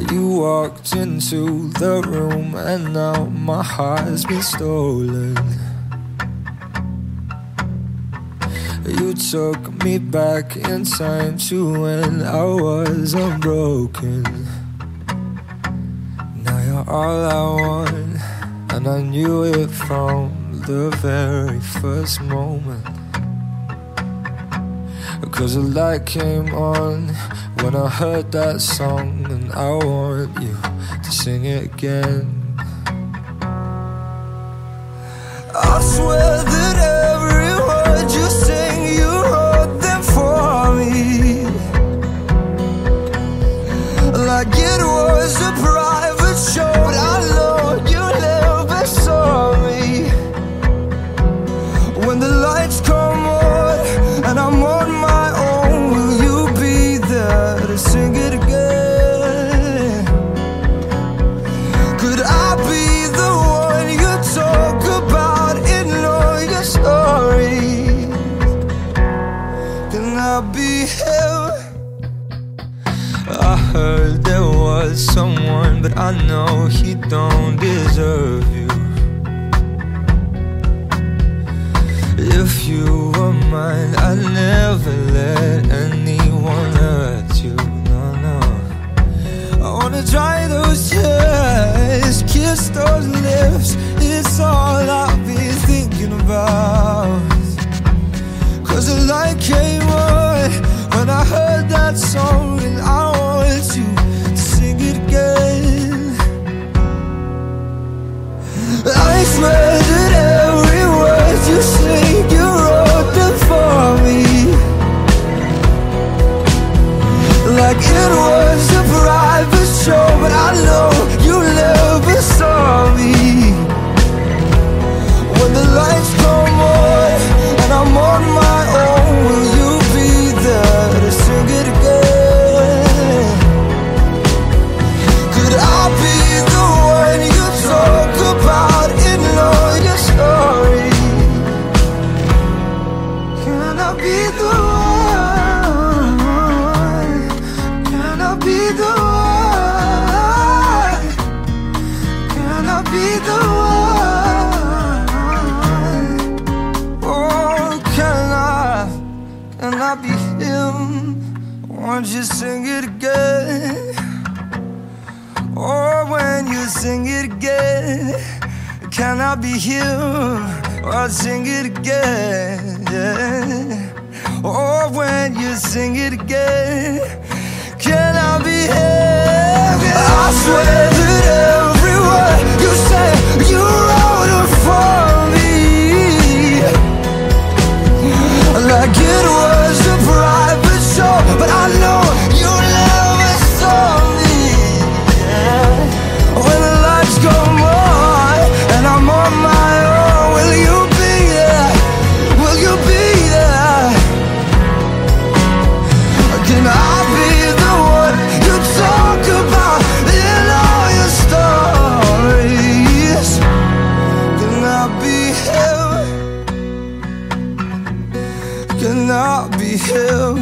You walked into the room and now my heart's been stolen. You took me back in time to when I was unbroken. Now you're all I want, and I knew it from the very first moment. 'Cause the light came on when I heard that song, and I want you to sing it again. I swear that every word you sing, you wrote them for me, like it was a private show. But I know you never saw me. When the lights come on and I'm on my own, will you be there to sing it again? Could I be the one you talk about in all your stories? Can I be him? I heard there was someone, but I know he don't deserve you. If you were mine, I'd never let anyone hurt you. No, no. I wanna dry those tears, kiss those lips. It's all I've been thinking about. 'Cause the light came on when I heard that song, and I want you to sing it again. I swear that every word you sing, you wrote them for me, like it was a private show. But I know you never saw me. When the lights come on and I'm on my own, will you be there to sing it again? Could I be the one you talk about in all your stories? Can I be the one? Can I be the one? Can I be the one? Oh, can I be him? Won't you sing it again? Oh, when you sing it again, can I be him? Oh, sing it again. Oh, when you sing it again, can I be him? I swear that every word you say, you wrote it for me, like it was a private show. But I know you never saw me. When the lights come on and I'm on my own, will you be there? Will you be there? Can I be the one you talk about in all your stories? Can I be him? Can I be him?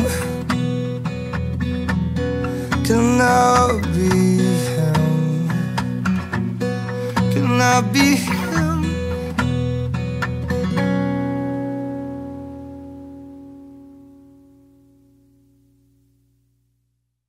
Can I be him? Can I be